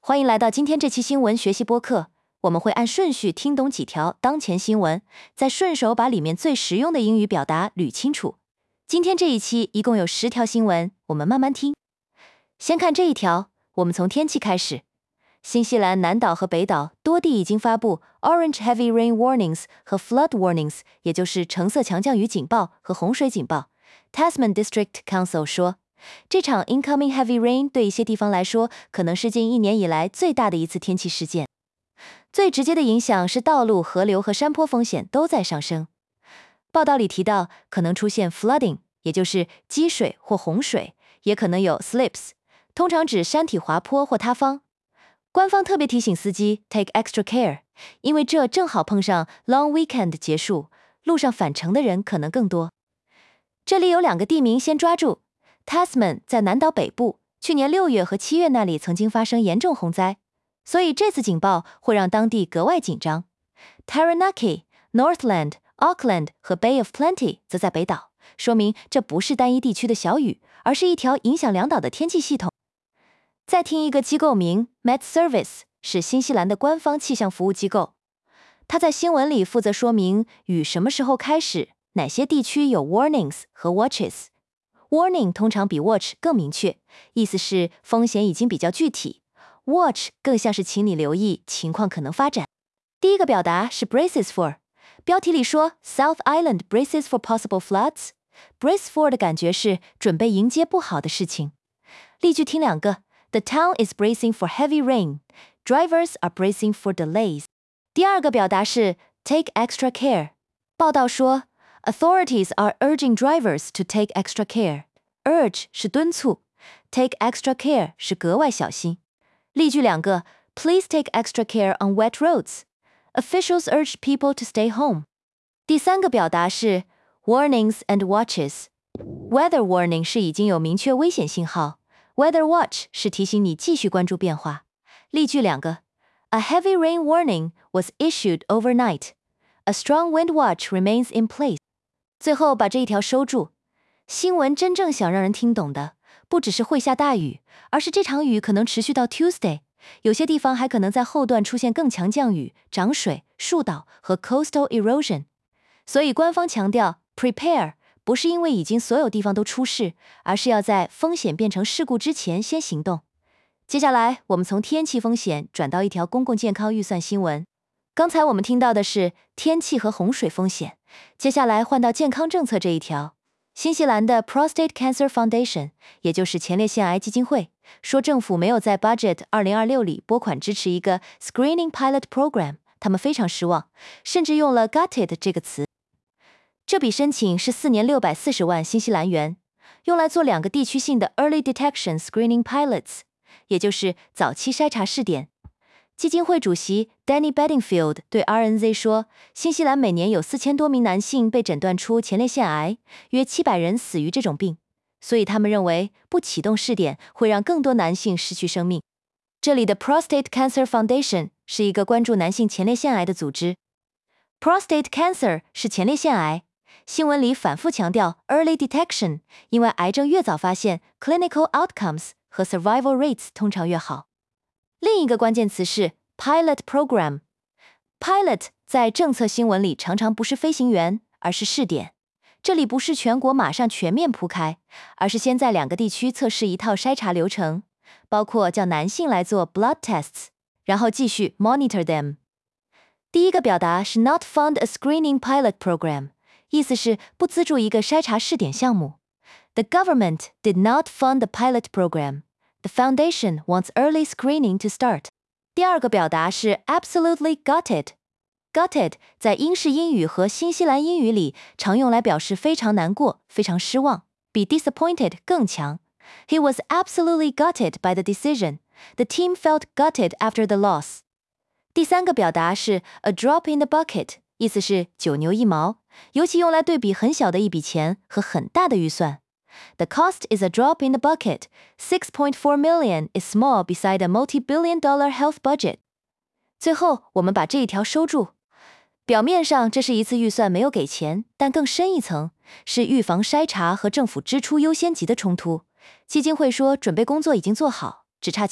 欢迎来到今天这期新闻学习播客，我们会按顺序听懂几条当前新闻，再顺手把里面最实用的英语表达捋清楚。今天这一期一共有10条新闻，我们慢慢听。先看这一条，我们从天气开始。新西兰南岛和北岛多地已经发布 Orange Heavy Rain Warnings 和 Flood Warnings， 也就是橙色强降雨警报和洪水警报。Tasman District Council 说，这场 incoming heavy rain 对一些地方来说，可能是近1年以来最大的一次天气事件。最直接的影响是道路、河流和山坡风险都在上升。报道里提到，可能出现 flooding， 也就是积水或洪水，也可能有 slips， 通常指山体滑坡或塌方。官方特别提醒司机 take extra care， 因为这正好碰上 long weekend 结束，路上返程的人可能更多。这里有2个地名先抓住。Tasman 在南岛北部，去年6月和7月那里曾经发生严重洪灾，所以这次警报会让当地格外紧张。Taranaki、Northland、Auckland 和 Bay of Plenty 则在北岛，说明这不是单一地区的小雨，而是一条影响两岛的天气系统。再听一个机构名 Met Service， 是新西兰的官方气象服务机构，它在新闻里负责说明雨什么时候开始，哪些地区有 warnings 和 watches。Warning 通常比 watch 更明确，意思是风险已经比较具体。Watch 更像是请你留意情况可能发展。第一个表达是 braces for， 标题里说 South Island braces for possible floods。Brace for 的感觉是准备迎接不好的事情。例句听2个 ，The town is bracing for heavy rain. Drivers are bracing for delays. 第二个表达是 take extra care。报道说Authorities are urging drivers to take extra care. Urge 是敦促 ，take extra care 是格外小心。例句2个 ，Please take extra care on wet roads. Officials urged people to stay home. 第3个表达是 warnings and watches. Weather warning 是已经有明确危险信号 ，Weather watch 是提醒你继续关注变化。例句2个 ，A heavy rain warning was issued overnight. A strong wind watch remains in place. 最后把这一条收住。新闻真正想让人听懂的，不只是会下大雨，而是这场雨可能持续到 Tuesday， 有些地方还可能在后段出现更强降雨、涨水、树倒和 coastal erosion。所以官方强调 prepare， 不是因为已经所有地方都出事，而是要在风险变成事故之前先行动。接下来我们从天气风险转到一条公共健康预算新闻。刚才我们听到的是天气和洪水风险，接下来换到健康政策这一条。新西兰的 Prostate Cancer Foundation， 也就是前列腺癌基金会，说政府没有在 Budget 2026里拨款支持一个 Screening Pilot Program， 他们非常失望，甚至用了 gutted 这个词。这笔申请是4年640万新西兰元，用来做2个地区性的 Early Detection Screening Pilots， 也就是早期筛查试点。基金会主席 Danny Bedingfield 对 RNZ 说，新西兰每年有4000多名男性被诊断出前列腺癌，约700人死于这种病，所以他们认为不启动试点会让更多男性失去生命。这里的 Prostate Cancer Foundation 是一个关注男性前列腺癌的组织。Prostate Cancer 是前列腺癌，新闻里反复强调 Early Detection， 因为癌症越早发现 Clinical Outcomes 和 Survival Rates 通常越好。另一个关键词是 Pilot Program。Pilot 在政策新闻里常常不是飞行员，而是试点。这里不是全国马上全面铺开，而是先在2个地区测试一套筛查流程，包括叫男性来做 blood tests， 然后继续 monitor them。第一个表达是 not fund a screening pilot program， 意思是不资助一个筛查试点项目。The government did not fund the pilot program.The foundation wants early screening to start. 第二个表达是 absolutely gutted. Gutted 在英式英语和新西兰英语里常用来表示非常难过、非常失望，比 disappointed 更强。He was absolutely gutted by the decision. The team felt gutted after the loss. 第3个表达是 a drop in the bucket， 意思是9牛1毛，尤其用来对比很小的一笔钱和很大的预算。The cost is a drop in the bucket. 6.4 million is small beside a multi-billion-dollar health budget. 最后，我们把这一条收住。表面上这是一次预算没有给钱，但更深一层是预防筛查和政府支出优先级的冲突。基金会说准备工作已经做好，只差启动，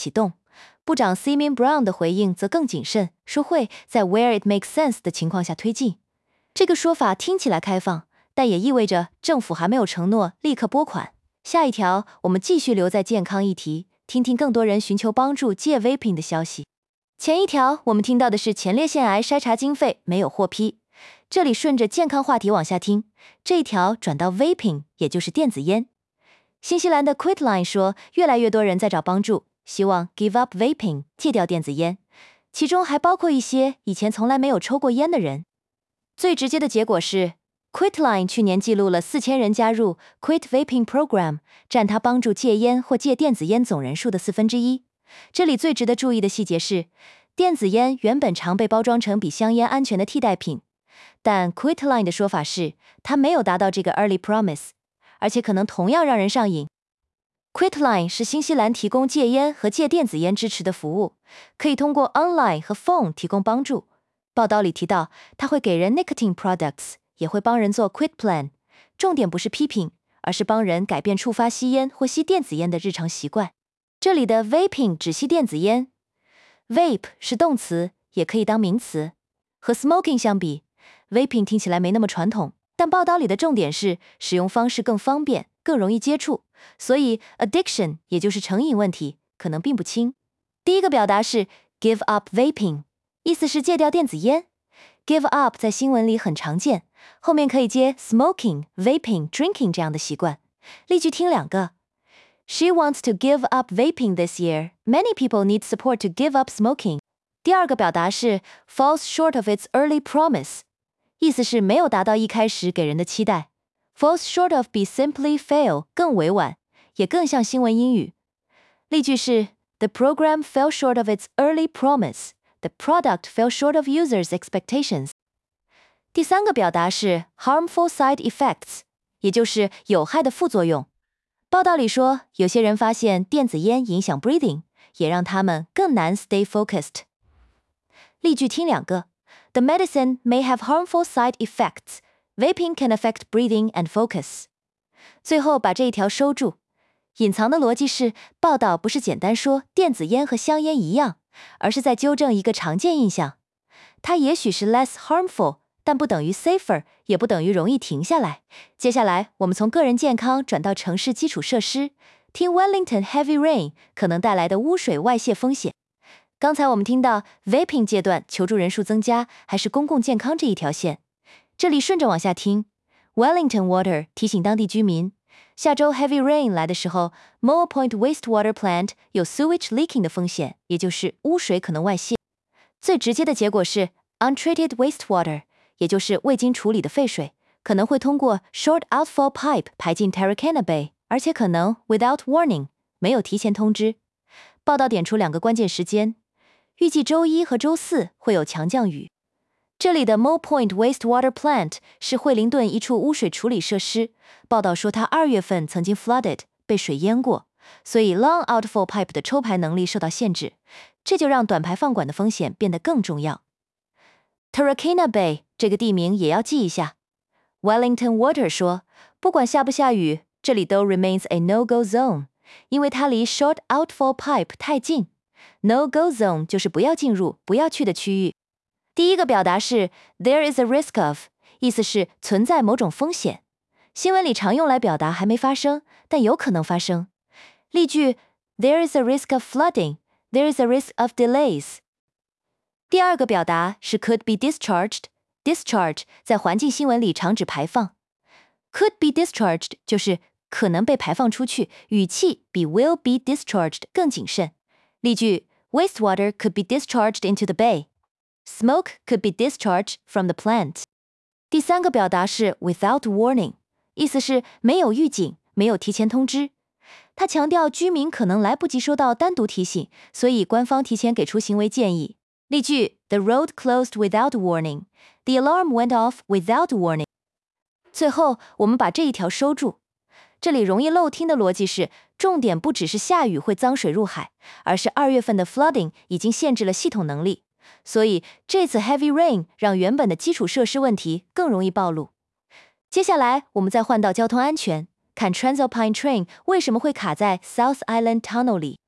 部长 Simon Brown 的回应则更谨慎，说会在 where it makes sense 的情况下推进。这个说法听起来开放，但也意味着政府还没有承诺立刻拨款。下一条，我们继续留在健康议题，听听更多人寻求帮助戒 vaping 的消息。前一条我们听到的是前列腺癌筛查经费没有获批，这里顺着健康话题往下听，这一条转到 vaping， 也就是电子烟。新西兰的 Quitline 说，越来越多人在找帮助，希望 give up vaping， 戒掉电子烟，其中还包括一些以前从来没有抽过烟的人。最直接的结果是 Quitline 去年记录了4000人加入 Quit Vaping Program， 占他帮助戒烟或戒电子烟总人数的1/4。这里最值得注意的细节是，电子烟原本常被包装成比香烟安全的替代品，但 Quitline 的说法是，它没有达到这个 early promise， 而且可能同样让人上瘾。Quitline 是新西兰提供戒烟和戒电子烟支持的服务，可以通过 online 和 phone 提供帮助。报道里提到，它会给人 nicotine products， 也会帮人做 quit plan。重点不是批评，而是帮人改变触发吸烟或吸电子烟的日常习惯。这里的 vaping 只吸电子烟 ，vape 是动词，也可以当名词。和 smoking 相比 ，vaping 听起来没那么传统，但报道里的重点是使用方式更方便，更容易接触，所以 addiction 也就是成瘾问题可能并不轻。第一个表达是 give up vaping， 意思是戒掉电子烟。give up 在新闻里很常见，后面可以接 smoking、vaping、drinking 这样的习惯。例句听两个。She wants to give up vaping this year. Many people need support to give up smoking. 第二个表达是 falls short of its early promise， 意思是没有达到一开始给人的期待。falls short of 比 simply fail 更委婉，也更像新闻英语。例句是 The program fell short of its early promise. The product fell short of users' expectations. 第三个表达是 harmful side effects， 也就是有害的副作用。报道里说，有些人发现电子烟影响 breathing， 也让他们更难 stay focused。例句听两个 The medicine may have harmful side effects. Vaping can affect breathing and focus. 最后把这一条收住。隐藏的逻辑是，报道不是简单说电子烟和香烟一样，而是在纠正一个常见印象。它也许是 less harmful， 但不等于 safer， 也不等于容易停下来。接下来，我们从个人健康转到城市基础设施，听 Wellington Heavy Rain 可能带来的污水外泄风险。刚才我们听到 vaping 阶段求助人数增加，还是公共健康这一条线。这里顺着往下听 ，Wellington Water 提醒当地居民，下周 Heavy Rain 来的时候 ，Moa Point Wastewater Plant 有 sewage leaking 的风险，也就是污水可能外泄。最直接的结果是 untreated wastewater， 也就是未经处理的废水，可能会通过 short outfall pipe 排进 Tarracana Bay， 而且可能 without warning， 没有提前通知。报道点出两个关键时间，预计周一和周四会有强降雨。这里的 Moa Point Wastewater Plant 是惠灵顿一处污水处理设施。报道说它2月份曾经 flooded， 被水淹过，所以 long outfall pipe 的抽排能力受到限制，这就让短排放管的风险变得更重要。Tarracana Bay 这个地名也要记一下。Wellington Water 说，不管下不下雨，这里都 remains a no-go zone， 因为它离 short outfall pipe 太近。No-go zone 就是不要进入、不要去的区域。第一个表达是 there is a risk of， 意思是存在某种风险。新闻里常用来表达还没发生，但有可能发生。例句 There is a risk of flooding. There is a risk of delays. 第二个表达是 could be discharged. Discharge 在环境新闻里常指排放。Could be discharged 就是可能被排放出去，语气比 will be discharged 更谨慎。例句 Wastewater could be discharged into the bay.Smoke could be discharged from the plant. 第三个表达是 without warning， 意思是没有预警，没有提前通知。他强调居民可能来不及收到单独提醒，所以官方提前给出行为建议。例句 The road closed without warning. The alarm went off without warning. 最后，我们把这一条收住。这里容易漏听的逻辑是，重点不只是下雨会脏水入海，而是2月份的 flooding 已经限制了系统能力。所以这次 heavy rain 让原本的基础设施问题更容易暴露。接下来我们再换到交通安全，看 Transalpine Train 为什么会卡在 South Island Tunnel 里。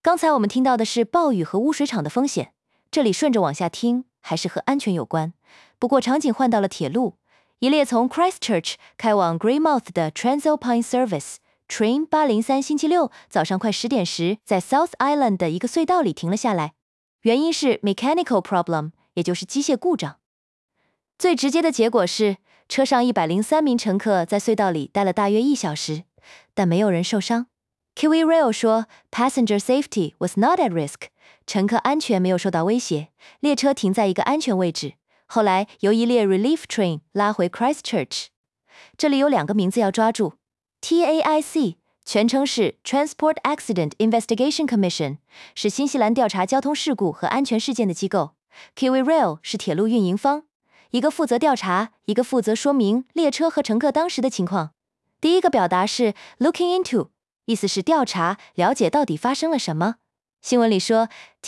刚才我们听到的是暴雨和污水厂的风险，这里顺着往下听，还是和安全有关。不过场景换到了铁路，一列从 Christchurch 开往 Greymouth 的 Transalpine Service Train 803星期六早上快10点时，在 South Island 的一个隧道里停了下来，原因是 mechanical problem， 也就是机械故障。最直接的结果是，车上103名乘客在隧道里待了大约1小时，但没有人受伤。Kiwi Rail 说 ，Passenger safety was not at risk， 乘客安全没有受到威胁，列车停在一个安全位置。后来由一列 relief train 拉回 Christchurch。这里有2个名字要抓住 ，TAIC 全称是 Transport Accident Investigation Commission， 是新西兰调查交通事故和安全事件的机构。Kiwi Rail 是铁路运营方，一个负责调查，一个负责说明列车和乘客当时的情况。第一个表达是 looking into， 意思是调查，了解到底发生了什么。新闻里说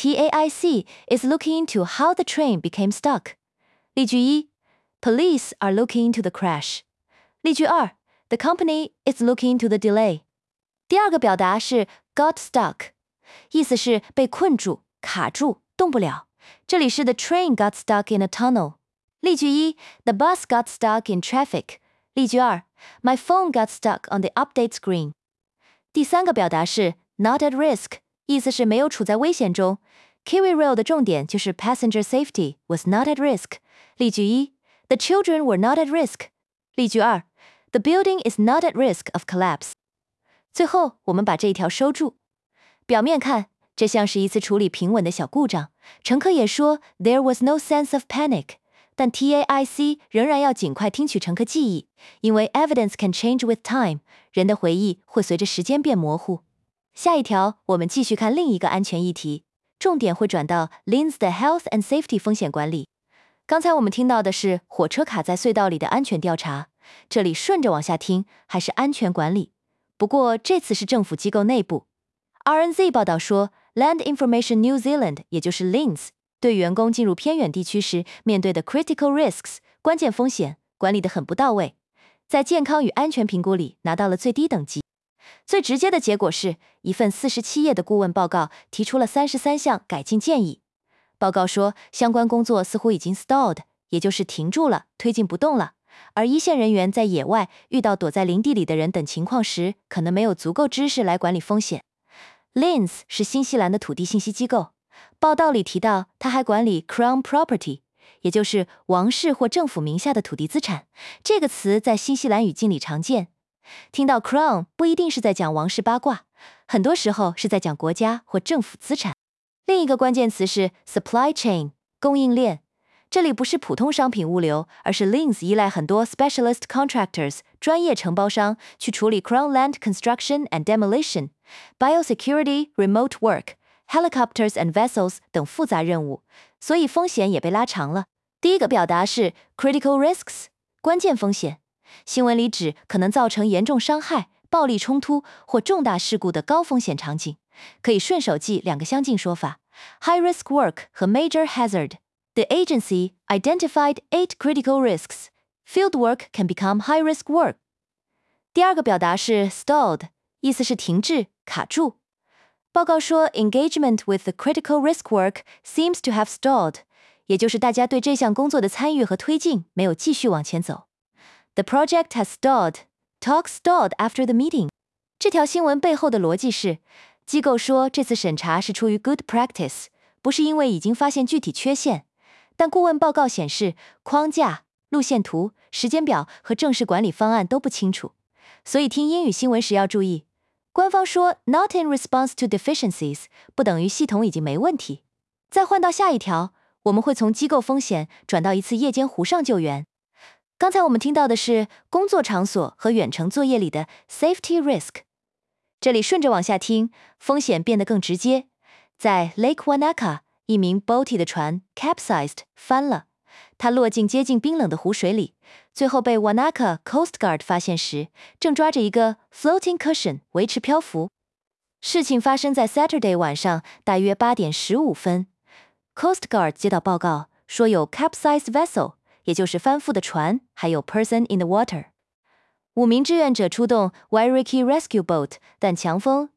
TAIC is looking into how the train became stuck。例句1 Police are looking into the crash。例句2 The company is looking into the delay。第二个表达是 got stuck， 意思是被困住、卡住、动不了。这里是 The train got stuck in a tunnel。例句1 The bus got stuck in traffic。例句2 My phone got stuck on the update screen。第三个表达是 not at risk， 意思是没有处在危险中。Kiwi Rail 的重点就是 passenger safety was not at risk。例句1 The children were not at risk。例句2 The building is not at risk of collapse。最后，我们把这一条收住。表面看，这像是一次处理平稳的小故障，乘客也说 There was no sense of panic。但 TAIC 仍然要尽快听取乘客记忆，因为 evidence can change with time， 人的回忆会随着时间变模糊。下一条，我们继续看另一个安全议题，重点会转到 LINZ 的 Health and Safety 风险管理。刚才我们听到的是火车卡在隧道里的安全调查，这里顺着往下听，还是安全管理。不过这次是政府机构内部。RNZ 报道说 Land Information New Zealand， 也就是 LINZ，对员工进入偏远地区时面对的 critical risks 关键风险管理得很不到位，在健康与安全评估里拿到了最低等级。最直接的结果是一份47页的顾问报告提出了33项改进建议。报告说相关工作似乎已经 stalled， 也就是停住了，推进不动了，而一线人员在野外遇到躲在林地里的人等情况时，可能没有足够知识来管理风险。LINZ 是新西兰的土地信息机构，报道里提到，他还管理 Crown Property， 也就是王室或政府名下的土地资产。这个词在新西兰语境里常见。听到 Crown 不一定是在讲王室八卦，很多时候是在讲国家或政府资产。另一个关键词是 supply chain， 供应链。这里不是普通商品物流，而是 LINZ 依赖很多 specialist contractors 专业承包商去处理 Crown Land Construction and Demolition、Biosecurity、Remote Work、Helicopters and Vessels 等复杂任务，所以风险也被拉长了。第一个表达是 critical risks， 关键风险。新闻里指可能造成严重伤害、暴力冲突或重大事故的高风险场景，可以顺手记2个相近说法 ：high risk work 和 major hazard。The agency identified 8 critical risks. Field work can become high risk work. 第二个表达是 stalled， 意思是停滞、卡住。报告说 engagement with the critical risk work seems to have stalled， 也就是大家对这项工作的参与和推进没有继续往前走。The project has stalled. Talks stalled after the meeting. 这条新闻背后的逻辑是，机构说这次审查是出于 good practice， 不是因为已经发现具体缺陷。但顾问报告显示，框架、路线图、时间表和正式管理方案都不清楚，所以听英语新闻时要注意。官方说 not in response to deficiencies 不等于系统已经没问题。再换到下一条，我们会从机构风险转到一次夜间湖上救援。刚才我们听到的是工作场所和远程作业里的 safety risk。这里顺着往下听，风险变得更直接。在 Lake Wanaka，一名 boaty 的船 capsized 翻了，它落进接近冰冷的湖水里，最后被 Wanaka Coast Guard 发现时，正抓着一个 floating cushion 维持漂浮。事情发生在 Saturday 晚上大约8点15分。Coast Guard 接到报告说有 capsized vessel， 也就是翻覆的船，还有 person in the water。5名志愿者出动 Wairiki Rescue Boat， 但强风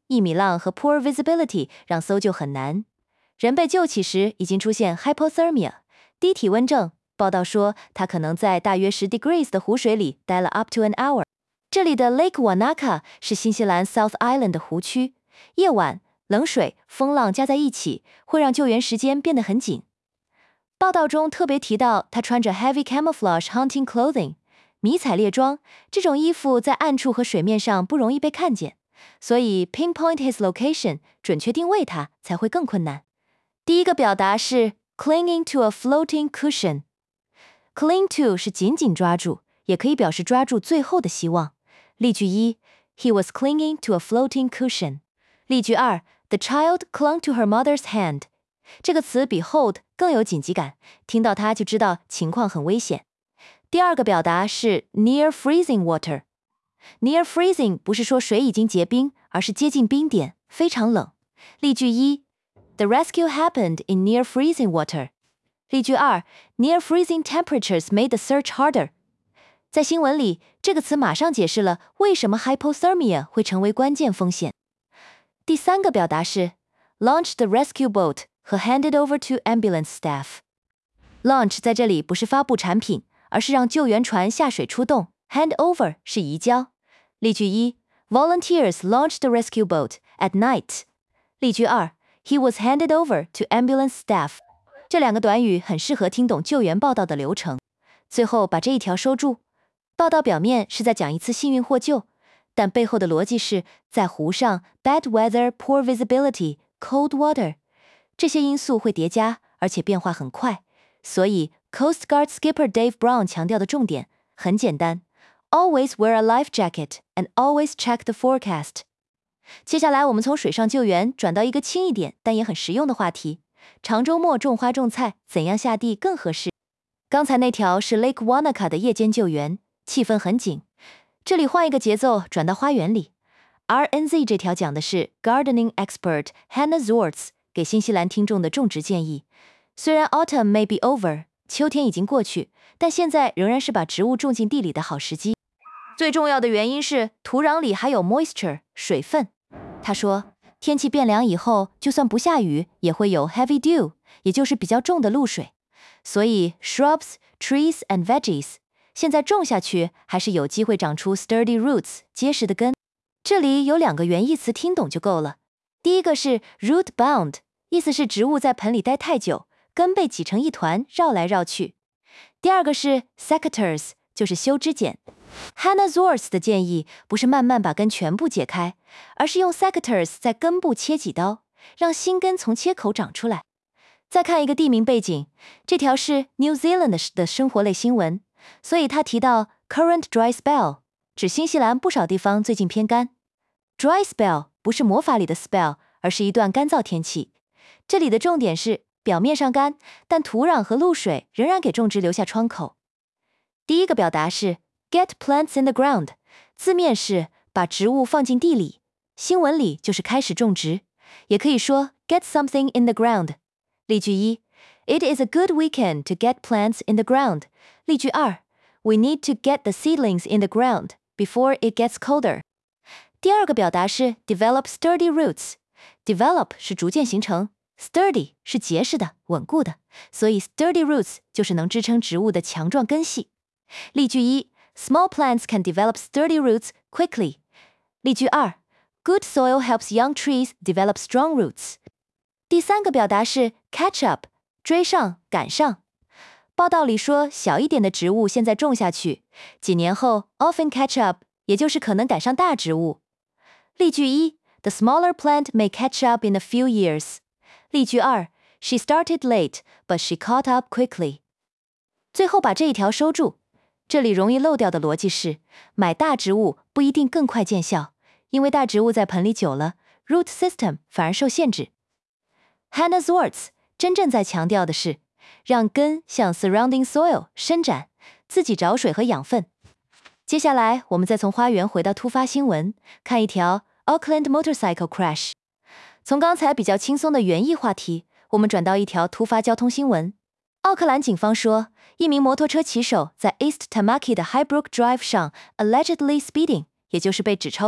1米浪和 poor visibility 让搜救很难。人被救起时已经出现 hypothermia 低体温症，报道说他可能在大约10 degrees 的湖水里待了 up to an hour。这里的 Lake Wanaka 是新西兰 South Island 的湖区，夜晚冷水、风浪加在一起，会让救援时间变得很紧。报道中特别提到他穿着 heavy camouflage hunting clothing 迷彩猎装，这种衣服在暗处和水面上不容易被看见，所以 pinpoint his location 准确定位他才会更困难。第一个表达是 clinging to a floating cushion。cling to 是紧紧抓住，也可以表示抓住最后的希望。例句1 He was clinging to a floating cushion。例句2 The child clung to her mother's hand。这个词比 hold 更有紧急感，听到它就知道情况很危险。第二个表达是 near freezing water。near freezing 不是说水已经结冰，而是接近冰点，非常冷。例句1 The rescue happened in near freezing water。例句2 Near freezing temperatures made the search harder。在新闻里，这个词马上解释了为什么 hypothermia 会成为关键风险。第三个表达是 launch the rescue boat 和 hand it over to ambulance staff。launch 在这里不是发布产品，而是让救援船下水出动， hand over 是移交。例句1 Volunteers launched the rescue boat at night。例句2 He was handed over to ambulance staff。这两个短语很适合听懂救援报道的流程。最后把这一条收住。报道表面是在讲一次幸运获救，但背后的逻辑是在湖上 bad weather, poor visibility, cold water 这些因素会叠加，而且变化很快。所以 Coast Guard Skipper Dave Brown 强调的重点很简单 Always wear a life jacket and always check the forecast。 接下来我们从水上救援转到一个轻一点但也很实用的话题，长周末种花种菜怎样下地更合适。刚才那条是 Lake Wanaka 的夜间救援，气氛很紧。这里换一个节奏，转到花园里。RNZ 这条讲的是 Gardening Expert Hannah Zorts 给新西兰听众的种植建议。虽然 Autumn may be over 秋天已经过去，但现在仍然是把植物种进地里的好时机。最重要的原因是土壤里还有 moisture 水分。他说天气变凉以后，就算不下雨也会有 heavy dew 也就是比较重的露水。所以 shrubs, trees and veggies 现在种下去还是有机会长出 sturdy roots 结实的根。这里有两个原意词听懂就够了。第一个是 root bound， 意思是植物在盆里待太久，根被挤成一团绕来绕去。第二个是 secateurs， 就是修枝剪。Hannah Zorts 的建议不是慢慢把根全部解开，而是用 secateurs 在根部切几刀，让新根从切口长出来。再看一个地名背景，这条是 New Zealand 的生活类新闻，所以他提到 current dry spell， 指新西兰不少地方最近偏干。Dry spell 不是魔法里的 spell， 而是一段干燥天气。这里的重点是表面上干，但土壤和露水仍然给种植留下窗口。第一个表达是 get plants in the ground， 字面是把植物放进地里，新闻里就是开始种植，也可以说 get something in the ground。例句1 It is a good weekend to get plants in the ground。 例句2 We need to get the seedlings in the ground before it gets colder。 第二个表达是 develop sturdy roots。 develop 是逐渐形成， sturdy 是结实的稳固的，所以 sturdy roots 就是能支撑植物的强壮根系。例句1 Small plants can develop sturdy roots quickly。 例句2 Good soil helps young trees develop strong roots。第三个表达是 catch up， 追上赶上。报道里说小一点的植物现在种下去，几年后 often catch up， 也就是可能赶上大植物。例句1 The smaller plant may catch up in a few years。 例句2 She started late, but she caught up quickly。 最后把这一条收住。这里容易漏掉的逻辑是买大植物不一定更快见效，因为大植物在盆里久了 root system 反而受限制。Hannah Zorts 真正在强调的是让根向 surrounding soil 伸展，自己找水和养分。接下来我们再从花园回到突发新闻，看一条 Auckland motorcycle crash。 从刚才比较轻松的园艺话题，我们转到一条突发交通新闻。奥克兰警方说，一名摩托车骑手在 East Tamaki 的 Highbrook Drive 上 allegedly speeding， 也就是被指超速，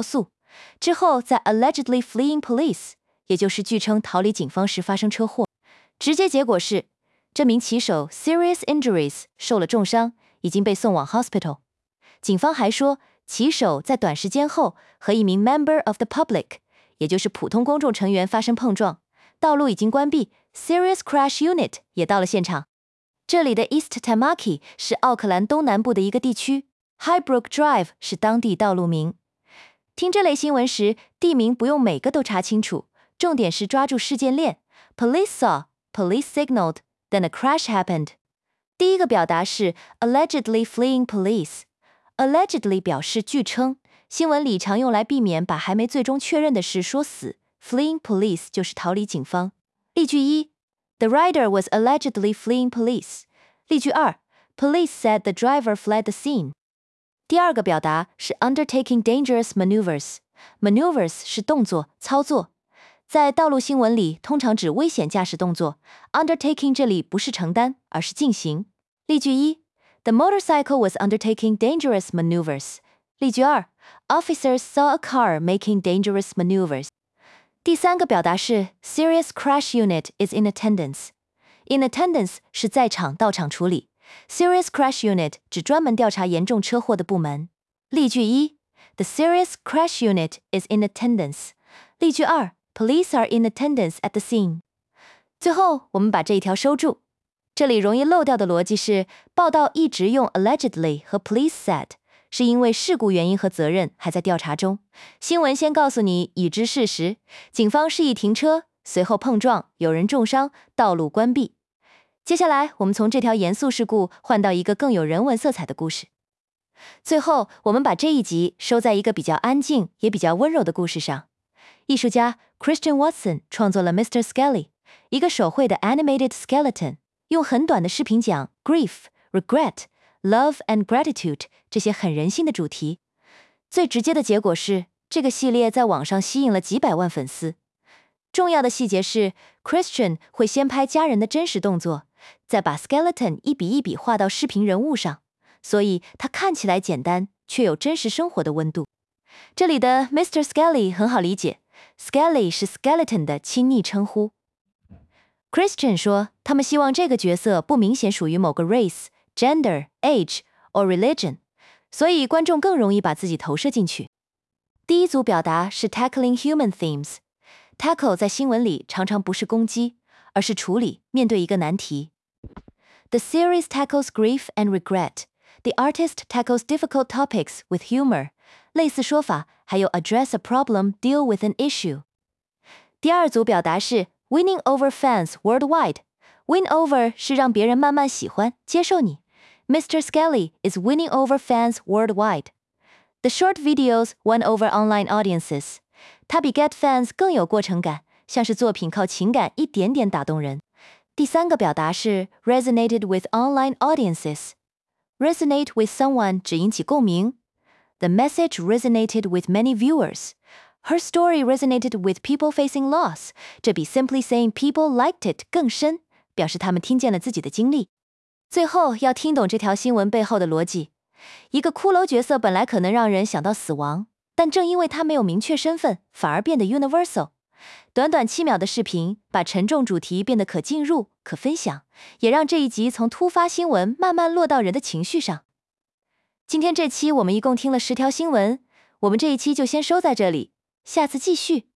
之后在 allegedly fleeing police， 也就是据称逃离警方时发生车祸。直接结果是，这名骑手 serious injuries 受了重伤，已经被送往 hospital。警方还说，骑手在短时间后和一名 member of the public， 也就是普通公众成员发生碰撞，道路已经关闭 ，serious crash unit 也到了现场。这里的 East Tamaki 是奥克兰东南部的一个地区 ，Highbrook Drive 是当地道路名。听这类新闻时，地名不用每个都查清楚，重点是抓住事件链 ，police saw。Police signaled, then a crash happened. 第一个表达是 allegedly fleeing police. Allegedly 表示据称，新闻里常用来避免把还没最终确认的事说死。Fleeing police 就是逃离警方。例句一 ，The rider was allegedly fleeing police. 例句二 ，Police said the driver fled the scene. 第二个表达是 undertaking dangerous maneuvers. Maneuvers 是动作、操作。在道路新闻里，通常指危险驾驶动作。Undertaking 这里不是承担，而是进行。例句一 ，The motorcycle was undertaking dangerous maneuvers. 例句二 ，Officers saw a car making dangerous maneuvers. 第三个表达是 Serious crash unit is in attendance. In attendance 是在场到场处理。Serious crash unit 指专门调查严重车祸的部门。例句一 ，The serious crash unit is in attendance. 例句二。Police are in attendance at the scene. 最后，我们把这一条收住。这里容易漏掉的逻辑是，报道一直用 allegedly 和 police said， 是因为事故原因和责任还在调查中。新闻先告诉你已知事实，警方示意停车，随后碰撞，有人重伤，道路关闭。接下来，我们从这条严肃事故换到一个更有人文色彩的故事。最后，我们把这一集收在一个比较安静也比较温柔的故事上。艺术家 Christian Watson 创作了 Mr. Skelly， 一个手绘的 animated skeleton， 用很短的视频讲 grief、regret、love and gratitude 这些很人性的主题。最直接的结果是，这个系列在网上吸引了几百万粉丝。重要的细节是 ，Christian 会先拍家人的真实动作，再把 skeleton 一笔一笔画到视频人物上，所以它看起来简单，却有真实生活的温度。这里的 Mr. Skelly 很好理解。Skelly 是 skeleton 的亲昵称呼。Christian 说，他们希望这个角色不明显属于某个 race、gender、age or religion， 所以观众更容易把自己投射进去。第一组表达是 tackling human themes。Tackle 在新闻里常常不是攻击，而是处理、面对一个难题。The series tackles grief and regret. The artist tackles difficult topics with humor. 类似说法还有 address a problem, deal with an issue. 第二组表达是 winning over fans worldwide. Win over 是让别人慢慢喜欢、接受你。Mr. Skelly is winning over fans worldwide. The short videos won over online audiences. 它比 get fans 更有过程感，像是作品靠情感一点点打动人。第三个表达是 resonated with online audiences. Resonate with someone 指引起共鸣。The message resonated with many viewers. Her story resonated with people facing loss. 这比 simply saying people liked it 更深，表示他们听见了自己的经历。最后要听懂这条新闻背后的逻辑。一个骷髅角色本来可能让人想到死亡，但正因为他没有明确身份，反而变得 universal。短短7秒的视频，把沉重主题变得可进入、可分享，也让这一集从突发新闻慢慢落到人的情绪上。今天这期我们一共听了10条新闻，我们这一期就先收在这里，下次继续。